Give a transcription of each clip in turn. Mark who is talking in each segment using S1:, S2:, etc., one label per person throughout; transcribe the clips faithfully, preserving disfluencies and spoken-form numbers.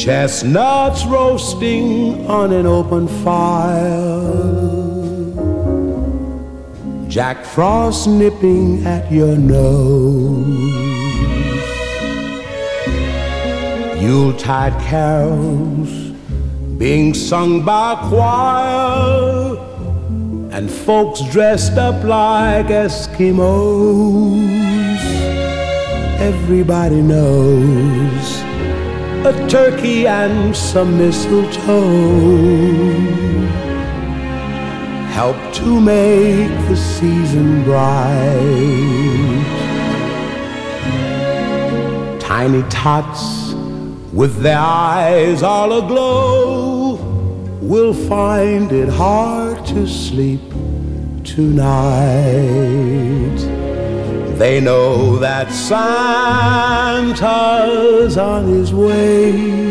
S1: chestnuts roasting on an open fire, Jack Frost nipping at your nose, Yuletide carols being sung by a choir, and folks dressed up like Eskimos. Everybody knows a turkey and some mistletoe help to make the season bright. Tiny tots with their eyes all aglow will find it hard to sleep tonight. They know that Santa's on his way.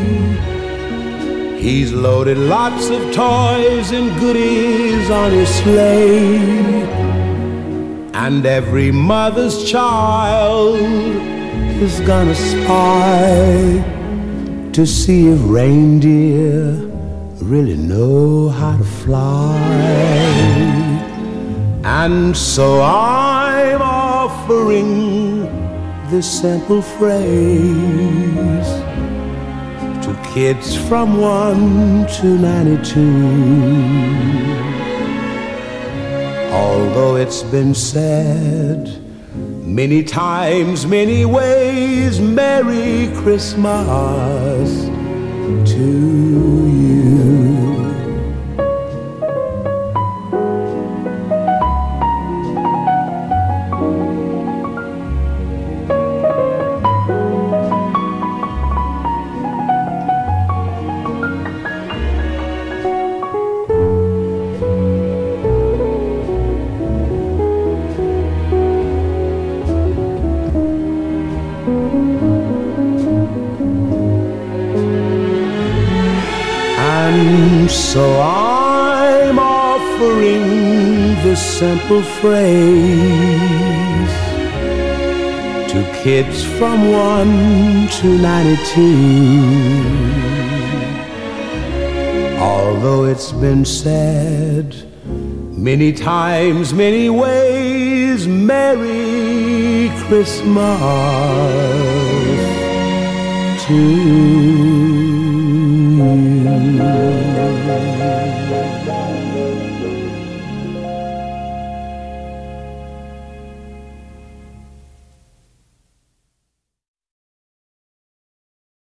S1: He's loaded lots of toys and goodies on his sleigh, and every mother's child is gonna spy to see if reindeer really know how to fly. And so I'm offering this simple phrase to kids from one to ninety-two. Although it's been said many times, many ways, Merry Christmas to you. So I'm offering this simple phrase to kids from one to ninety-two. Although it's been said many times, many ways, Merry Christmas to you.